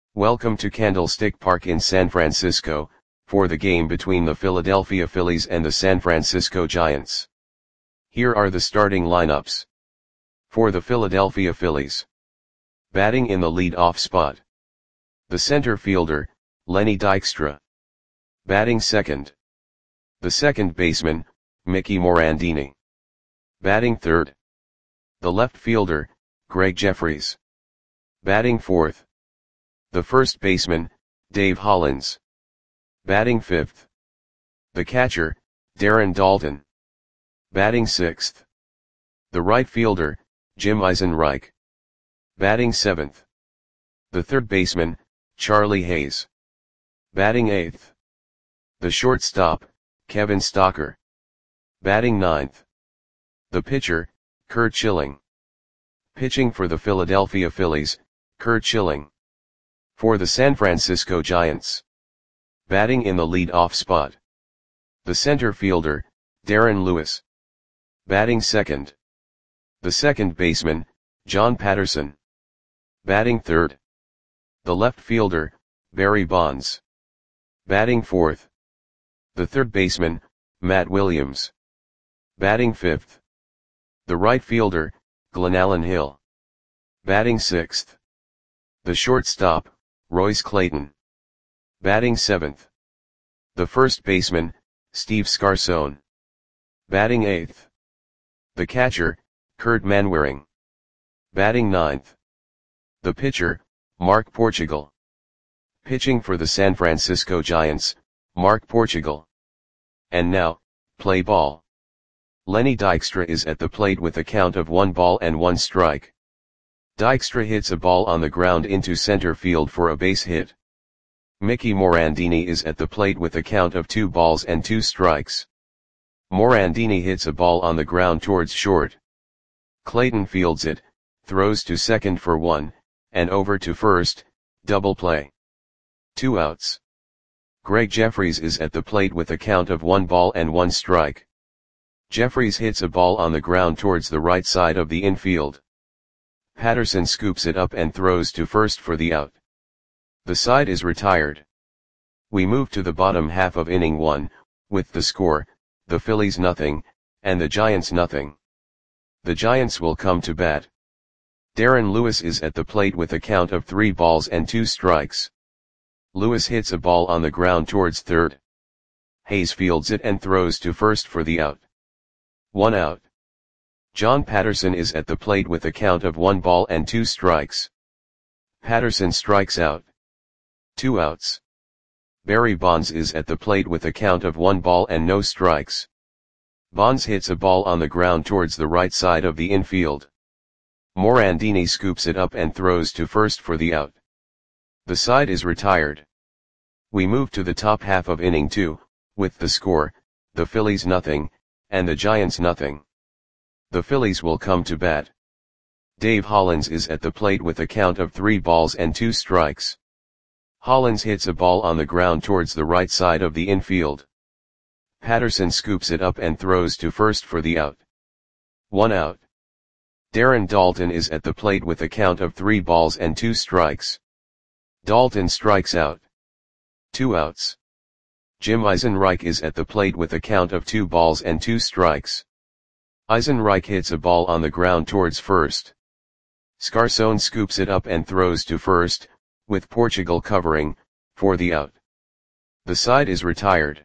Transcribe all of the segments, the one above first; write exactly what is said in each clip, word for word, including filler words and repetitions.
Welcome to Candlestick Park in San Francisco, for the game between the Philadelphia Phillies and the San Francisco Giants. Here are the starting lineups. For the Philadelphia Phillies. Batting in the lead-off spot. The center fielder, Lenny Dykstra. Batting second. The second baseman, Mickey Morandini. Batting third. The left fielder, Greg Jefferies. Batting fourth. The first baseman, Dave Hollins. Batting fifth. The catcher, Darren Daulton. Batting sixth. The right fielder, Jim Eisenreich. Batting seventh. The third baseman, Charlie Hayes. Batting eighth. The shortstop, Kevin Stocker. Batting ninth. The pitcher, Curt Schilling. Pitching for the Philadelphia Phillies, Curt Schilling. For the San Francisco Giants. Batting in the lead-off spot. The center fielder, Darren Lewis. Batting second. The second baseman, John Patterson. Batting third. The left fielder, Barry Bonds. Batting fourth. The third baseman, Matt Williams. Batting fifth. The right fielder, Glenallen Hill. Batting sixth. The shortstop, Royce Clayton. Batting seventh. The first baseman, Steve Scarson. Batting eighth. The catcher, Kurt Manwaring. Batting ninth. The pitcher, Mark Portugal. Pitching for the San Francisco Giants, Mark Portugal. And now, play ball. Lenny Dykstra is at the plate with a count of one ball and one strike. Dykstra hits a ball on the ground into center field for a base hit. Mickey Morandini is at the plate with a count of two balls and two strikes. Morandini hits a ball on the ground towards short. Clayton fields it, throws to second for one, and over to first, double play. Two outs. Greg Jefferies is at the plate with a count of one ball and one strike. Jefferies hits a ball on the ground towards the right side of the infield. Patterson scoops it up and throws to first for the out. The side is retired. We move to the bottom half of inning one, with the score, the Phillies nothing, and the Giants nothing. The Giants will come to bat. Darren Lewis is at the plate with a count of three balls and two strikes. Lewis hits a ball on the ground towards third. Hayes fields it and throws to first for the out. One out. John Patterson is at the plate with a count of one ball and two strikes. Patterson strikes out. Two outs. Barry Bonds is at the plate with a count of one ball and no strikes. Bonds hits a ball on the ground towards the right side of the infield. Morandini scoops it up and throws to first for the out. The side is retired. We move to the top half of inning two, with the score, the Phillies nothing, and the Giants nothing. The Phillies will come to bat. Dave Hollins is at the plate with a count of three balls and two strikes. Hollins hits a ball on the ground towards the right side of the infield. Patterson scoops it up and throws to first for the out. One out. Darren Daulton is at the plate with a count of three balls and two strikes. Daulton strikes out. Two outs. Jim Eisenreich is at the plate with a count of two balls and two strikes. Eisenreich hits a ball on the ground towards first. Scarson scoops it up and throws to first, with Portugal covering, for the out. The side is retired.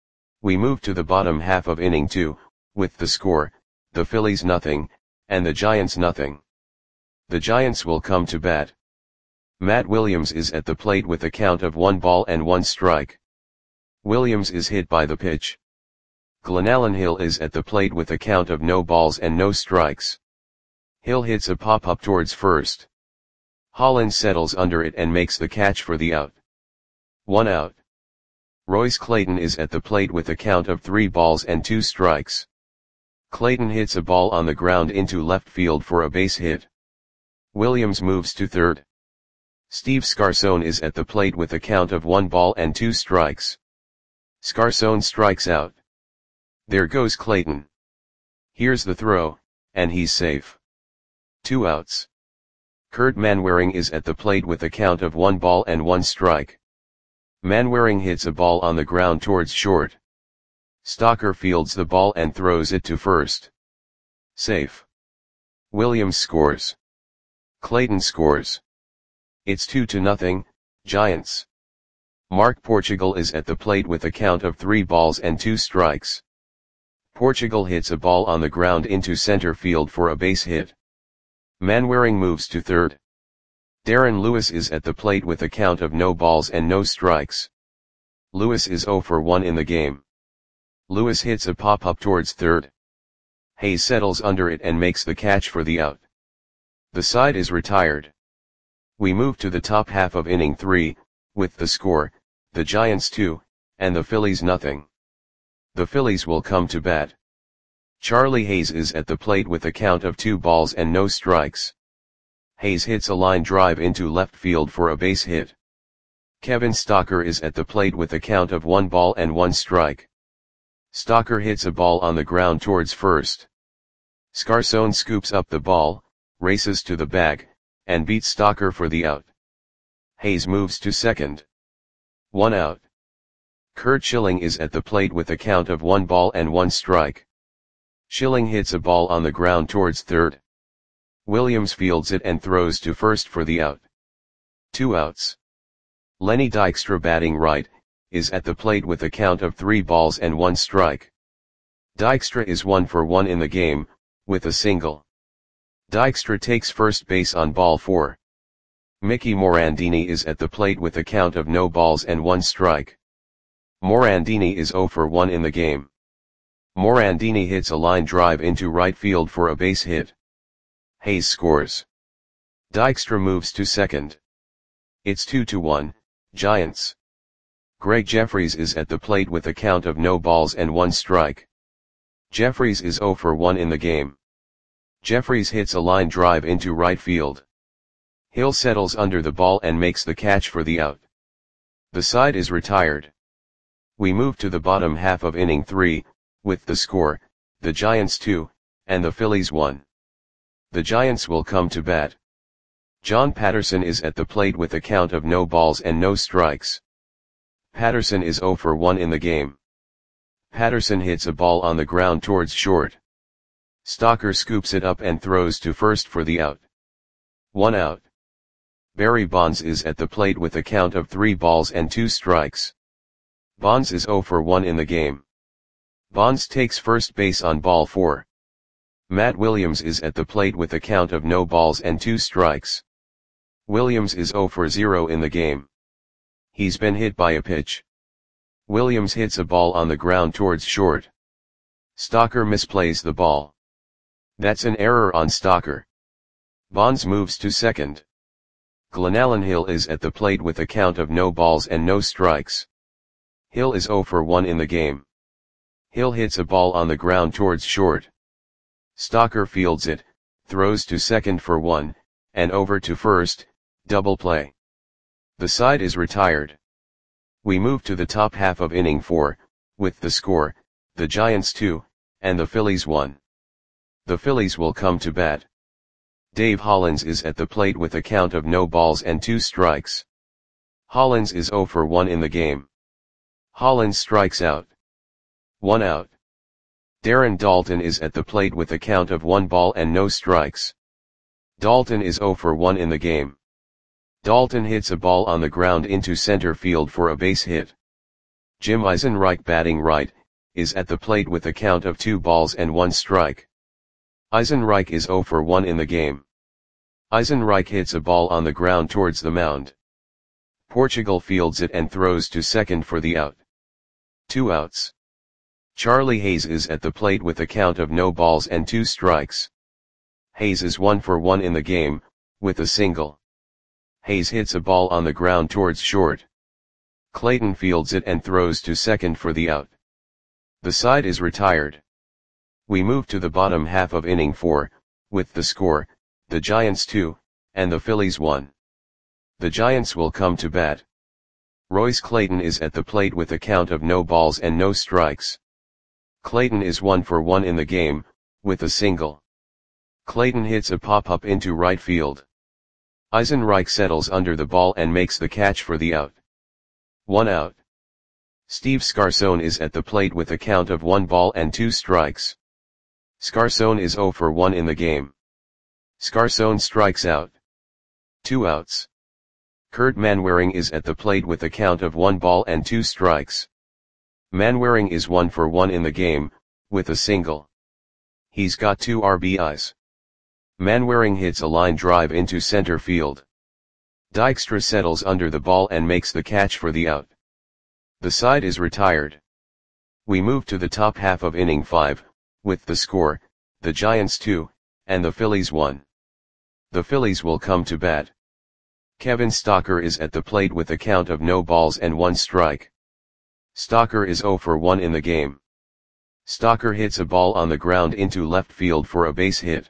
We move to the bottom half of inning two, with the score, the Phillies nothing, and the Giants nothing. The Giants will come to bat. Matt Williams is at the plate with a count of one ball and one strike. Williams is hit by the pitch. Glenallen Hill is at the plate with a count of no balls and no strikes. Hill hits a pop-up towards first. Hollins settles under it and makes the catch for the out. One out. Royce Clayton is at the plate with a count of three balls and two strikes. Clayton hits a ball on the ground into left field for a base hit. Williams moves to third. Steve Scarson is at the plate with a count of one ball and two strikes. Scarson strikes out. There goes Clayton. Here's the throw, and he's safe. Two outs. Kurt Manwaring is at the plate with a count of one ball and one strike. Manwaring hits a ball on the ground towards short. Stocker fields the ball and throws it to first. Safe. Williams scores. Clayton scores. It's two to nothing, Giants. Mark Portugal is at the plate with a count of three balls and two strikes. Portugal hits a ball on the ground into center field for a base hit. Manwaring moves to third. Darren Lewis is at the plate with a count of no balls and no strikes. Lewis is zero for one in the game. Lewis hits a pop-up towards third. Hayes settles under it and makes the catch for the out. The side is retired. We move to the top half of inning three, with the score, the Giants two, and the Phillies nothing. The Phillies will come to bat. Charlie Hayes is at the plate with a count of two balls and no strikes. Hayes hits a line drive into left field for a base hit. Kevin Stocker is at the plate with a count of one ball and one strike. Stocker hits a ball on the ground towards first. Scarson scoops up the ball, races to the bag, and beats Stocker for the out. Hayes moves to second. One out. Curt Schilling is at the plate with a count of one ball and one strike. Schilling hits a ball on the ground towards third. Williams fields it and throws to first for the out. Two outs. Lenny Dykstra, batting right, is at the plate with a count of three balls and one strike. Dykstra is one for one in the game, with a single. Dykstra takes first base on ball four. Mickey Morandini is at the plate with a count of no balls and one strike. Morandini is zero for one in the game. Morandini hits a line drive into right field for a base hit. Hayes scores. Dykstra moves to second. It's two to one, Giants. Greg Jeffries is at the plate with a count of no balls and one strike. Jeffries is zero for one in the game. Jeffries hits a line drive into right field. Hill settles under the ball and makes the catch for the out. The side is retired. We move to the bottom half of inning three, with the score, the Giants two, and the Phillies one. The Giants will come to bat. John Patterson is at the plate with a count of no balls and no strikes. Patterson is zero for one in the game. Patterson hits a ball on the ground towards short. Stocker scoops it up and throws to first for the out. One out. Barry Bonds is at the plate with a count of three balls and two strikes. Bonds is zero for one in the game. Bonds takes first base on ball four. Matt Williams is at the plate with a count of no balls and two strikes. Williams is zero for zero in the game. He's been hit by a pitch. Williams hits a ball on the ground towards short. Stocker misplays the ball. That's an error on Stocker. Bonds moves to second. Glenallen Hill is at the plate with a count of no balls and no strikes. Hill is zero for one in the game. Hill hits a ball on the ground towards short. Stocker fields it, throws to second for one, and over to first, double play. The side is retired. We move to the top half of inning four, with the score, the Giants two, and the Phillies one. The Phillies will come to bat. Dave Hollins is at the plate with a count of no balls and two strikes. Hollins is zero for one in the game. Hollins strikes out. One out. Darren Daulton is at the plate with a count of one ball and no strikes. Daulton is zero for one in the game. Daulton hits a ball on the ground into center field for a base hit. Jim Eisenreich, batting right, is at the plate with a count of two balls and one strike. Eisenreich is zero for one in the game. Eisenreich hits a ball on the ground towards the mound. Portugal fields it and throws to second for the out. Two outs. Charlie Hayes is at the plate with a count of no balls and two strikes. Hayes is one for one in the game, with a single. Hayes hits a ball on the ground towards short. Clayton fields it and throws to second for the out. The side is retired. We move to the bottom half of inning four, with the score, the Giants two, and the Phillies one. The Giants will come to bat. Royce Clayton is at the plate with a count of no balls and no strikes. Clayton is one for one in the game, with a single. Clayton hits a pop-up into right field. Eisenreich settles under the ball and makes the catch for the out. One out. Steve Scarson is at the plate with a count of one ball and two strikes. Scarson is zero for one in the game. Scarson strikes out. Two outs. Kurt Manwaring is at the plate with a count of one ball and two strikes. Manwaring is one for one in the game, with a single. He's got two R B Is. Manwaring hits a line drive into center field. Dykstra settles under the ball and makes the catch for the out. The side is retired. We move to the top half of inning five, with the score, the Giants two, and the Phillies one. The Phillies will come to bat. Kevin Stocker is at the plate with a count of no balls and one strike. Stocker is zero for one in the game. Stocker hits a ball on the ground into left field for a base hit.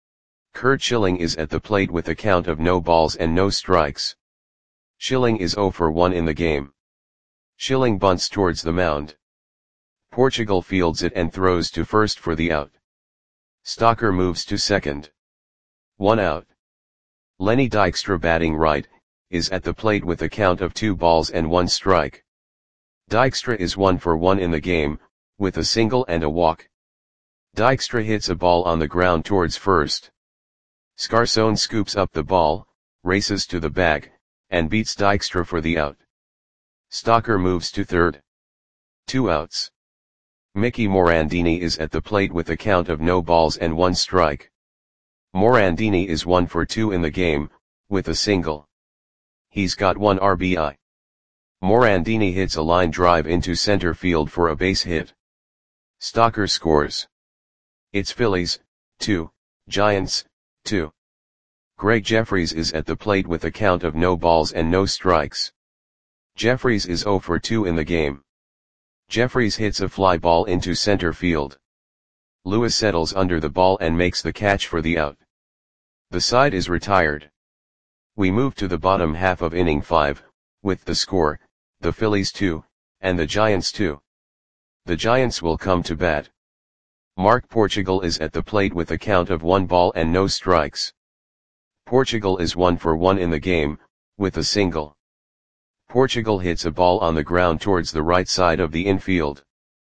Curt Schilling is at the plate with a count of no balls and no strikes. Schilling is zero for one in the game. Schilling bunts towards the mound. Portugal fields it and throws to first for the out. Stocker moves to second. One out. Lenny Dykstra, batting right, is at the plate with a count of two balls and one strike. Dykstra is one for one in the game, with a single and a walk. Dykstra hits a ball on the ground towards first. Scarson scoops up the ball, races to the bag, and beats Dykstra for the out. Stocker moves to third. Two outs. Mickey Morandini is at the plate with a count of no balls and one strike. Morandini is one for two in the game, with a single. He's got one R B I. Morandini hits a line drive into center field for a base hit. Stocker scores. It's Phillies, two, Giants, two. Greg Jeffries is at the plate with a count of no balls and no strikes. Jeffries is zero for two in the game. Jeffries hits a fly ball into center field. Lewis settles under the ball and makes the catch for the out. The side is retired. We move to the bottom half of inning five, with the score, the Phillies two, and the Giants two. The Giants will come to bat. Mark Portugal is at the plate with a count of one ball and no strikes. Portugal is one for one in the game, with a single. Portugal hits a ball on the ground towards the right side of the infield.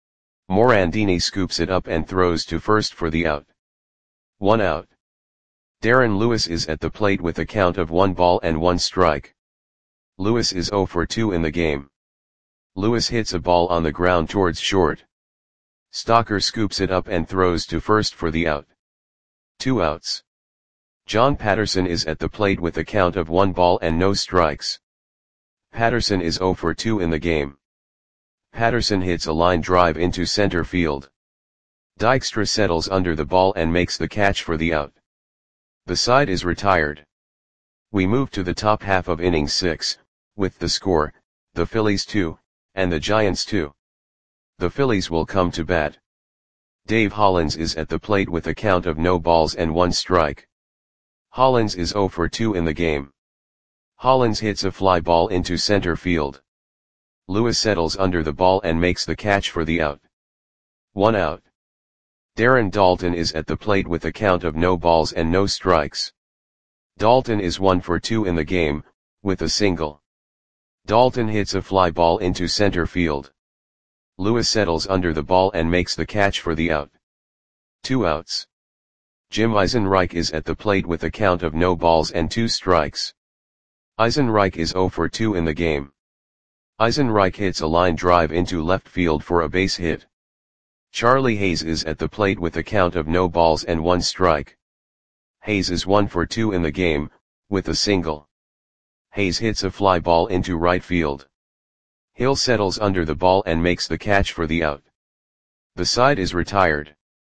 Morandini scoops it up and throws to first for the out. One out. Darren Lewis is at the plate with a count of one ball and one strike. Lewis is zero for two in the game. Lewis hits a ball on the ground towards short. Stocker scoops it up and throws to first for the out. Two outs. John Patterson is at the plate with a count of one ball and no strikes. Patterson is zero for two in the game. Patterson hits a line drive into center field. Dykstra settles under the ball and makes the catch for the out. The side is retired. We move to the top half of inning six, with the score, the Phillies two, and the Giants two. The Phillies will come to bat. Dave Hollins is at the plate with a count of no balls and one strike. Hollins is zero for two in the game. Hollins hits a fly ball into center field. Lewis settles under the ball and makes the catch for the out. One out. Darren Daulton is at the plate with a count of no balls and no strikes. Daulton is one for two in the game, with a single. Daulton hits a fly ball into center field. Lewis settles under the ball and makes the catch for the out. Two outs. Jim Eisenreich is at the plate with a count of no balls and two strikes. Eisenreich is zero for two in the game. Eisenreich hits a line drive into left field for a base hit. Charlie Hayes is at the plate with a count of no balls and one strike. Hayes is one for two in the game, with a single. Hayes hits a fly ball into right field. Hill settles under the ball and makes the catch for the out. The side is retired.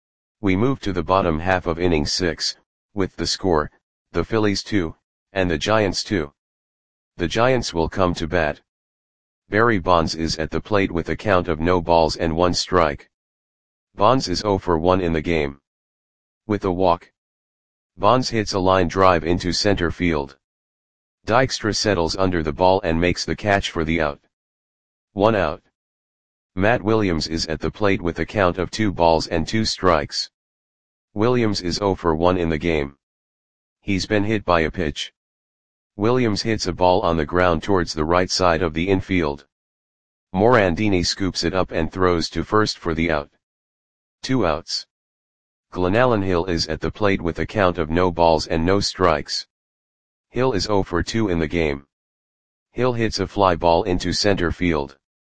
We move to the bottom half of inning six, with the score, the Phillies two, and the Giants two. The Giants will come to bat. Barry Bonds is at the plate with a count of no balls and one strike. Bonds is zero for one in the game. With a walk. Bonds hits a line drive into center field. Dykstra settles under the ball and makes the catch for the out. One out. Matt Williams is at the plate with a count of two balls and two strikes. Williams is zero for one in the game. He's been hit by a pitch. Williams hits a ball on the ground towards the right side of the infield. Morandini scoops it up and throws to first for the out. Two outs. Glenallen Hill is at the plate with a count of no balls and no strikes. Hill is oh for two in the game. Hill hits a fly ball into center field.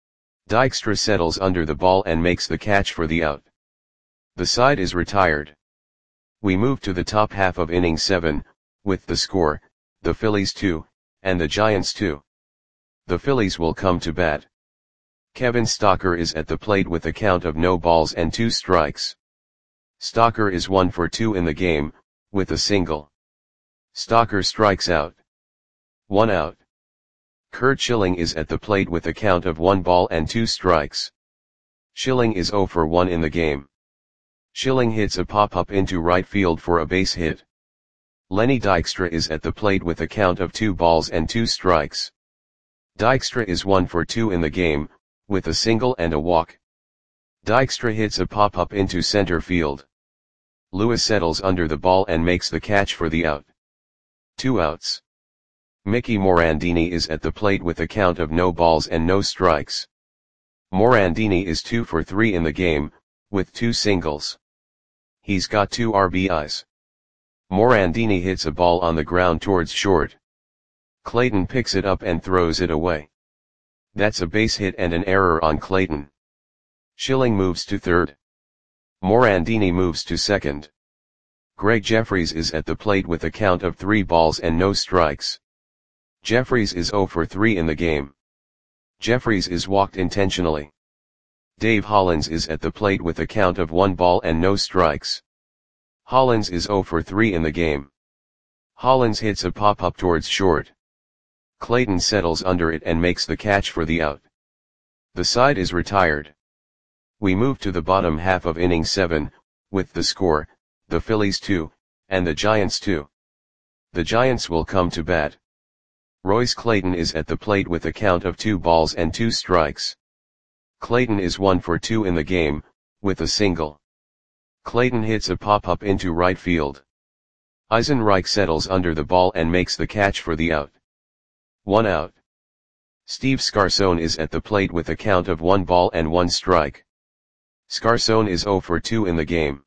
Dykstra settles under the ball and makes the catch for the out. The side is retired. We move to the top half of inning seven, with the score, the Phillies two, and the Giants two. The Phillies will come to bat. Kevin Stocker is at the plate with a count of no balls and two strikes. Stocker is one for two in the game, with a single. Stocker strikes out. One out. Curt Schilling is at the plate with a count of one ball and two strikes. Schilling is oh for one in the game. Schilling hits a pop-up into right field for a base hit. Lenny Dykstra is at the plate with a count of two balls and two strikes. Dykstra is one for two in the game, with a single and a walk. Dykstra hits a pop-up into center field. Lewis settles under the ball and makes the catch for the out. Two outs. Mickey Morandini is at the plate with a count of no balls and no strikes. Morandini is two for three in the game, with two singles. He's got two R B Is. Morandini hits a ball on the ground towards short. Clayton picks it up and throws it away. That's a base hit and an error on Clayton. Schilling moves to third. Morandini moves to second. Greg Jeffries is at the plate with a count of three balls and no strikes. Jeffries is oh for three in the game. Jeffries is walked intentionally. Dave Hollins is at the plate with a count of one ball and no strikes. Hollins is oh for three in the game. Hollins hits a pop-up towards short. Clayton settles under it and makes the catch for the out. The side is retired. We move to the bottom half of inning seven, with the score, the Phillies two, and the Giants two. The Giants will come to bat. Royce Clayton is at the plate with a count of two balls and two strikes. Clayton is one for two in the game, with a single. Clayton hits a pop-up into right field. Eisenreich settles under the ball and makes the catch for the out. One out. Steve Scarson is at the plate with a count of one ball and one strike. Scarson is oh for two in the game.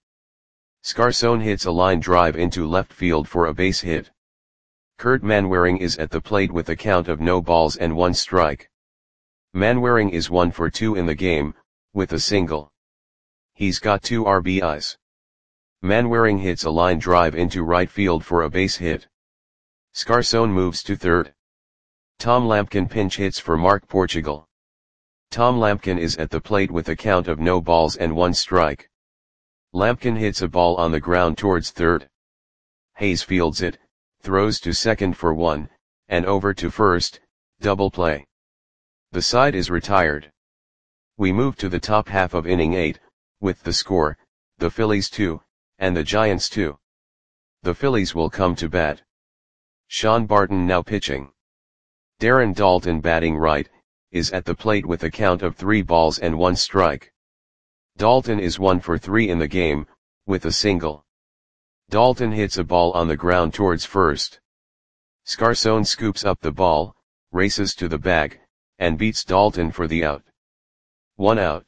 Scarson hits a line drive into left field for a base hit. Kurt Manwaring is at the plate with a count of no balls and one strike. Manwaring is one for two in the game, with a single. He's got two R B Is. Manwaring hits a line drive into right field for a base hit. Scarson moves to third. Tom Lampkin pinch hits for Mark Portugal. Tom Lampkin is at the plate with a count of no balls and one strike. Lampkin hits a ball on the ground towards third. Hayes fields it, throws to second for one, and over to first, double play. The side is retired. We move to the top half of inning eight, with the score, the Phillies two, and the Giants two. The Phillies will come to bat. Sean Barton now pitching. Darren Daulton batting right, is at the plate with a count of three balls and one strike. Daulton is one for three in the game, with a single. Daulton hits a ball on the ground towards first. Scarson scoops up the ball, races to the bag, and beats Daulton for the out. One out.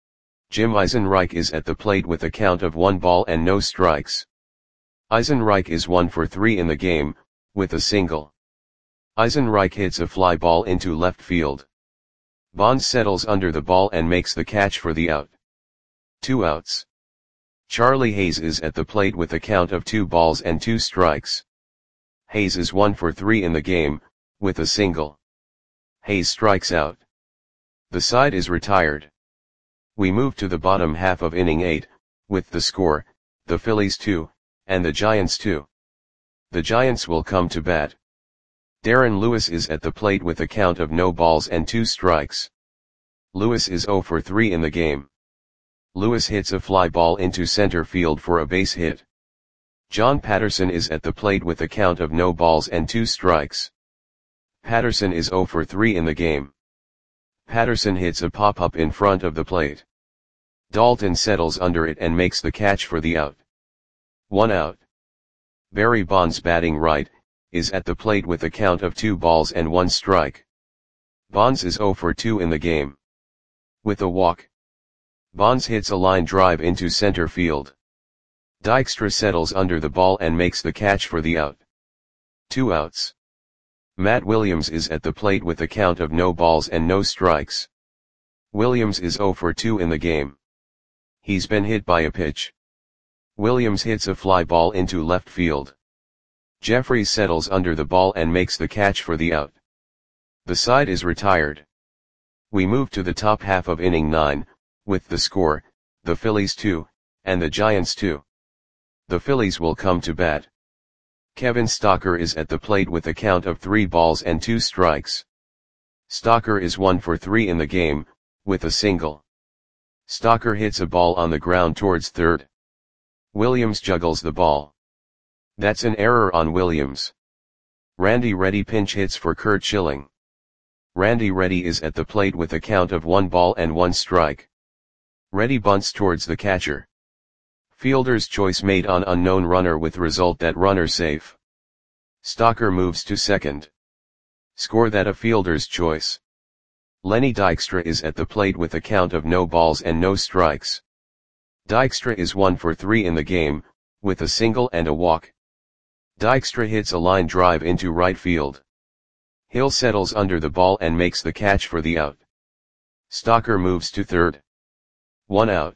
Jim Eisenreich is at the plate with a count of one ball and no strikes. Eisenreich is one for three in the game, with a single. Eisenreich hits a fly ball into left field. Bonds settles under the ball and makes the catch for the out. Two outs. Charlie Hayes is at the plate with a count of two balls and two strikes. Hayes is one for three in the game, with a single. Hayes strikes out. The side is retired. We move to the bottom half of inning eight, with the score, the Phillies two, and the Giants two. The Giants will come to bat. Darren Lewis is at the plate with a count of no balls and two strikes. Lewis is oh for three in the game. Lewis hits a fly ball into center field for a base hit. John Patterson is at the plate with a count of no balls and two strikes. Patterson is oh for three in the game. Patterson hits a pop-up in front of the plate. Daulton settles under it and makes the catch for the out. One out. Barry Bonds batting right, is at the plate with a count of two balls and one strike. Bonds is zero for two in the game. With a walk, Bonds hits a line drive into center field. Dykstra settles under the ball and makes the catch for the out. Two outs. Matt Williams is at the plate with a count of no balls and no strikes. Williams is zero for two in the game. He's been hit by a pitch. Williams hits a fly ball into left field. Jeffries settles under the ball and makes the catch for the out. The side is retired. We move to the top half of inning nine, with the score, the Phillies two, and the Giants two. The Phillies will come to bat. Kevin Stocker is at the plate with a count of three balls and two strikes. Stocker is one for three in the game, with a single. Stocker hits a ball on the ground towards third. Williams juggles the ball. That's an error on Williams. Randy Reddy pinch hits for Curt Schilling. Randy Reddy is at the plate with a count of one ball and one strike. Reddy bunts towards the catcher. Fielder's choice made on unknown runner with result that runner safe. Stocker moves to second. Score that a fielder's choice. Lenny Dykstra is at the plate with a count of no balls and no strikes. Dykstra is one for three in the game, with a single and a walk. Dykstra hits a line drive into right field. Hill settles under the ball and makes the catch for the out. Stocker moves to third. One out.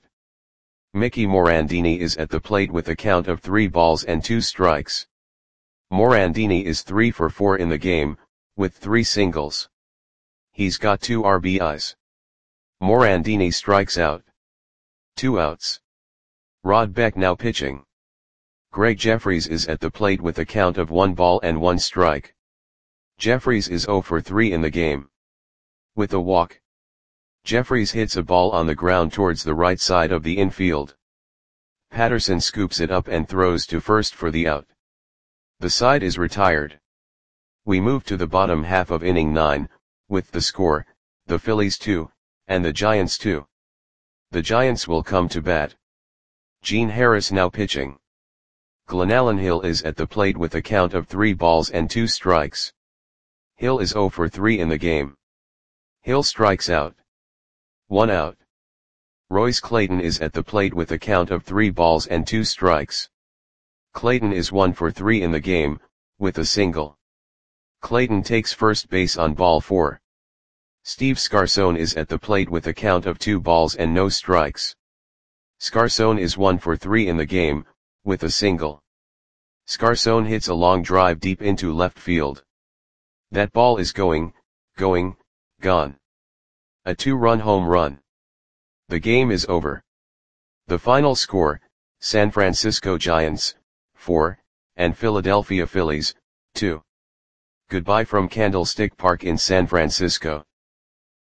Mickey Morandini is at the plate with a count of three balls and two strikes. Morandini is three for four in the game, with three singles. He's got two R B Is. Morandini strikes out. Two outs. Rod Beck now pitching. Greg Jeffries is at the plate with a count of one ball and one strike. Jeffries is zero for three in the game. With a walk, Jeffries hits a ball on the ground towards the right side of the infield. Patterson scoops it up and throws to first for the out. The side is retired. We move to the bottom half of inning nine, with the score, the Phillies two, and the Giants two. The Giants will come to bat. Gene Harris now pitching. Glenallen Hill is at the plate with a count of three balls and two strikes. Hill is zero for three in the game. Hill strikes out. One out. Royce Clayton is at the plate with a count of three balls and two strikes. Clayton is one for three in the game, with a single. Clayton takes first base on ball four. Steve Scarson is at the plate with a count of two balls and no strikes. Scarson is one for three in the game, with a single. Scarson hits a long drive deep into left field. That ball is going, going, gone. A two-run home run. The game is over. The final score, San Francisco Giants, four, and Philadelphia Phillies, two. Goodbye from Candlestick Park in San Francisco.